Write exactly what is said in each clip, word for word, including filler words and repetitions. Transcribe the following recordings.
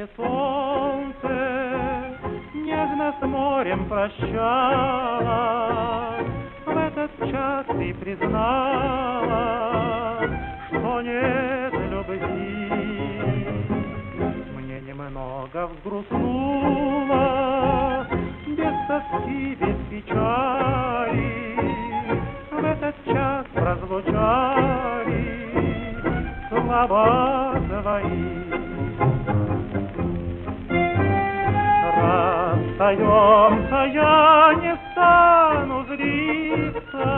солнце нежно с морем прощалось. В этот час ты признала, что нет любви. Мне немного взгрустнуло, без тоски, без печали. В этот час прозвучали слова твои. Расстаемся, я не стану злиться.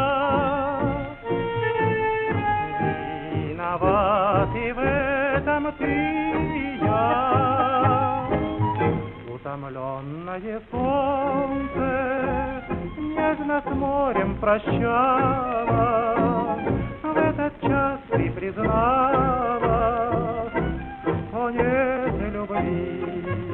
Виноват и в этом ты и я. Утомленное солнце нежно с морем прощалось. В этот час ты признала, что нет любви.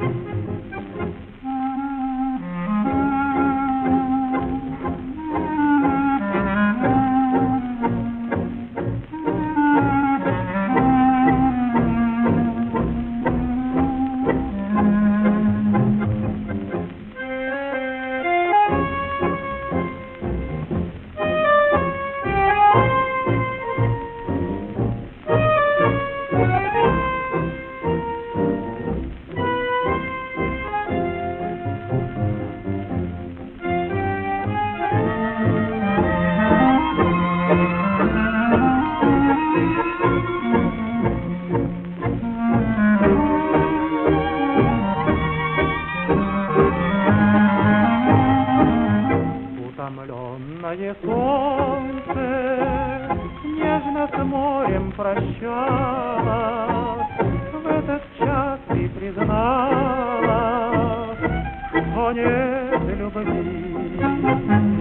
Утомленное солнце нежно с морем прощалось. В этот час ты признала, что нет любви.